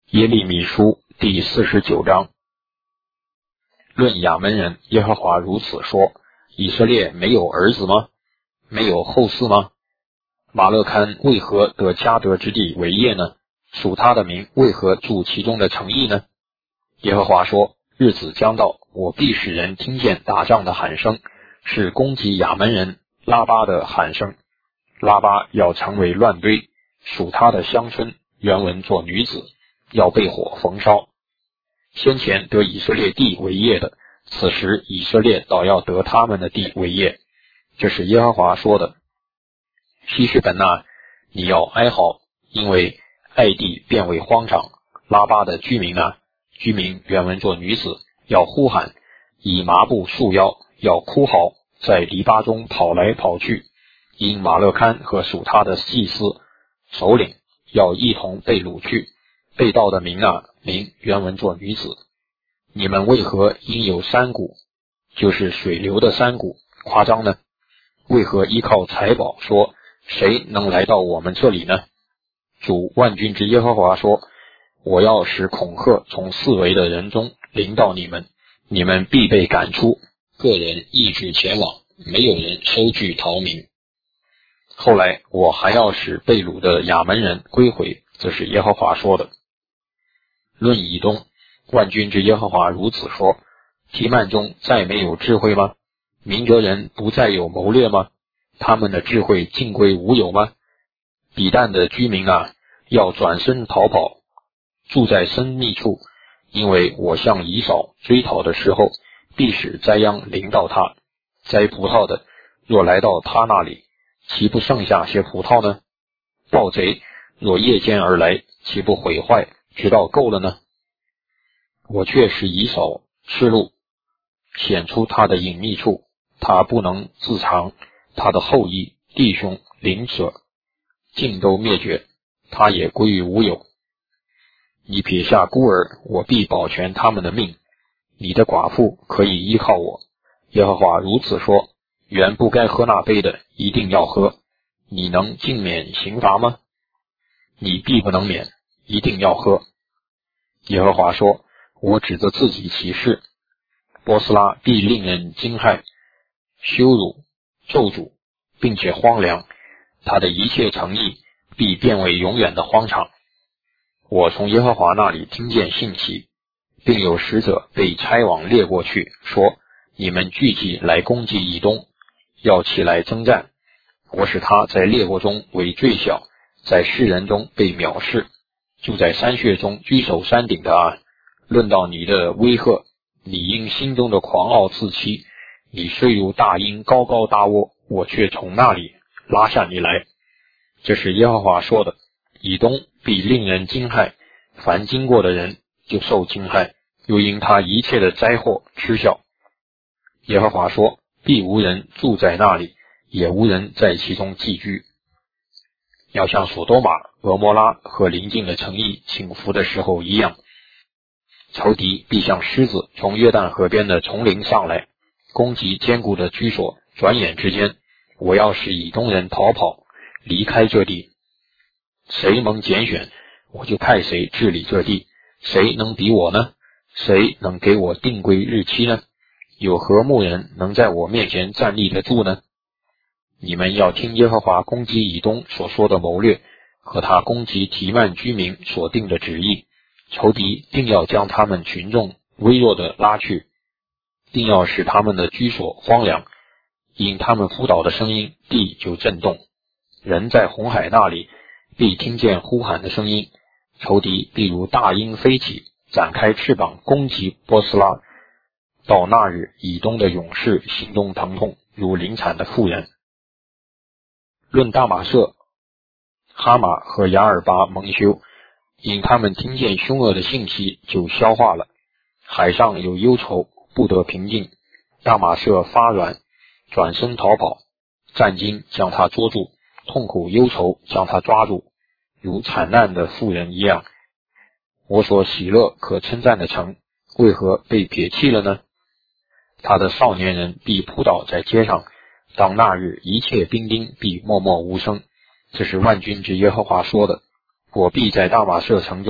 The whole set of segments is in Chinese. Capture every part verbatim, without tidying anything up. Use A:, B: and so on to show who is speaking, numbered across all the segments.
A: 耶利米书第四十九章，论亚门人，耶和华如此说：以色列没有儿子吗？没有后嗣吗？马勒堪为何得迦得之地为业呢？属他的民为何住其中的城邑呢？耶和华说：日子将到，我必使人听见打仗的喊声，是攻击亚门人拉巴的喊声。拉巴要成为乱堆，属他的乡村原文做女子，要被火焚烧。先前得以色列地为业的，此时以色列倒要得他们的地为业。这是耶和华说的。希实本那，你要哀嚎，因为爱地变为荒场。拉巴的居民啊，居民原文做女子，要呼喊，以麻布束腰，要哭嚎，在篱笆中跑来跑去。因马勒堪和属他的祭司首领要一同被掳去。被盗的民啊，民原文做女子。你们为何因有山谷，就是水流的山谷，夸张呢？为何依靠财宝说，谁能来到我们这里呢？主万军之耶和华说：我要使恐吓从四围的人中临到你们，你们必被赶出，个人一直前往，没有人收据逃民。后来我还要使被掳的亚门人归回，这是耶和华说的。论以东，万军之耶和华如此说：提曼中再没有智慧吗？明哲人不再有谋略吗？他们的智慧尽归无有吗？比但的居民啊，要转身逃跑，住在深密处，因为我向以扫追讨的时候，必使灾殃临到他。摘葡萄的若来到他那里，岂不剩下些葡萄呢？盗贼若夜间而来，岂不毁坏直到够了呢？我却使以扫失路，显出他的隐秘处，他不能自藏，他的后裔弟兄邻舍尽都灭绝，他也归于无有。你撇下孤儿，我必保全他们的命，你的寡妇可以依靠我。耶和华如此说：原不该喝那杯的，一定要喝。你能尽免刑罚吗？你必不能免，一定要喝。耶和华说：我指着自己起誓，波斯拉必令人惊骇、羞辱、咒诅，并且荒凉，他的一切诚意必变为永远的荒场。我从耶和华那里听见信息，并有使者被差往列国去，说：你们聚集来攻击以东，要起来征战。我使他在列国中为最小，在世人中被藐视。住在山穴中居守山顶的啊，论到你的威吓，你因心中的狂傲自欺。你虽如大鹰高高搭窝，我却从那里拉下你来。这是耶和华说的。以东必令人惊骇，凡经过的人就受惊骇，又因他一切的灾祸嗤笑。耶和华说：必无人住在那里，也无人在其中寄居。要像索多玛、俄摩拉和邻近的城邑倾覆的时候一样，仇敌必像狮子从约旦河边的丛林上来，攻击坚固的居所。转眼之间，我要使以东人逃跑，离开这地。谁蒙拣选，我就派谁治理这地。谁能比我呢？谁能给我定规日期呢？有何牧人能在我面前站立得住呢？你们要听耶和华攻击以东所说的谋略，和他攻击提曼居民所定的旨意。仇敌定要将他们群众微弱的拉去，定要使他们的居所荒凉。因他们扑倒的声音，地就震动。人在红海那里必听见呼喊的声音，仇敌必如大鹰飞起，展开翅膀攻击波斯拉。到那日，以东的勇士心中疼痛，如临产的妇人。论大马色、哈马和雅尔巴蒙羞，因他们听见凶恶的信息，就消化了。海上有忧愁，不得平静。大马色发软，转身逃跑，战惊将他捉住，痛苦忧愁将他抓住，如惨难的妇人一样。我所喜乐可称赞的城，为何被撇弃了呢？他的少年人必扑倒在街上，当那日，一切兵丁必默默无声。这是万军之耶和华说的。我必在大马色城中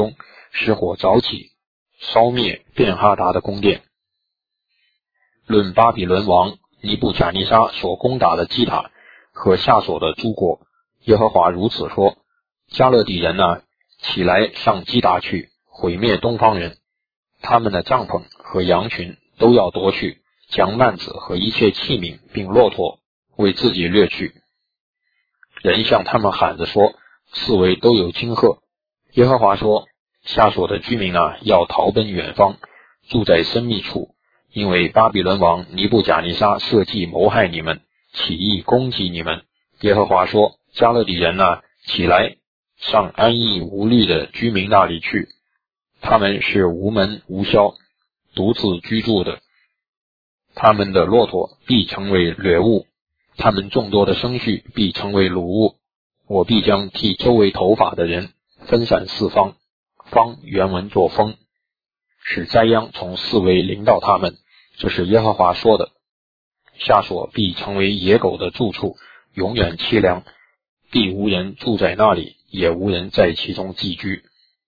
A: 使火早起，烧灭便哈达的宫殿。论巴比伦王尼布甲尼撒所攻打的基塔和下所的诸国，耶和华如此说：加勒底人啊，起来上基达去，毁灭东方人，他们的帐篷和羊群都要夺去，将幔子和一切器皿并骆驼为自己掠去。人向他们喊着说：四围都有金鹤。耶和华说：下所的居民啊，要逃奔远方，住在深密处，因为巴比伦王尼布甲尼撒设计谋害你们，起意攻击你们。耶和华说：加勒底人啊，起来上安逸无虑的居民那里去，他们是无门无枭，独自居住的。他们的骆驼必成为掠物，他们众多的牲畜必成为掳物。我必将剃周围头发的人分散四方，方原文作风，使灾殃从四围临到他们。这是耶和华说的。下所必成为野狗的住处，永远凄凉，必无人住在那里，也无人在其中寄居。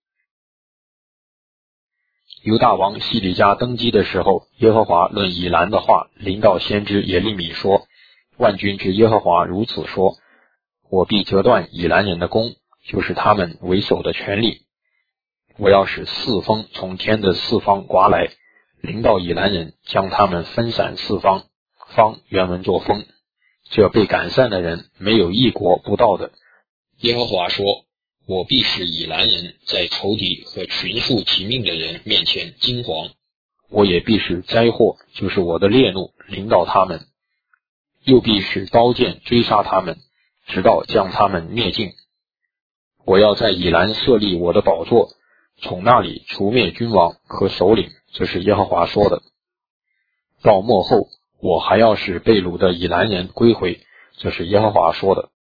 A: 犹大王西底家登基的时候，耶和华论以兰的话临到先知耶利米说：万军之耶和华如此说，我必折断以兰人的弓，就是他们为首的权力。我要使四风从天的四方刮来，临到以兰人，将他们分散四方。方原文作风，这被赶散的人没有一国不到的。耶和华说：我必使以兰人在仇敌和群畜其命的人面前惊惶，我也必使灾祸，就是我的烈怒，临到他们，又必使刀剑追杀他们，直到将他们灭尽。我要在以兰设立我的宝座，从那里除灭君王和首领，这是耶和华说的。到末后，我还要使被掳的以兰人归回，这是耶和华说的。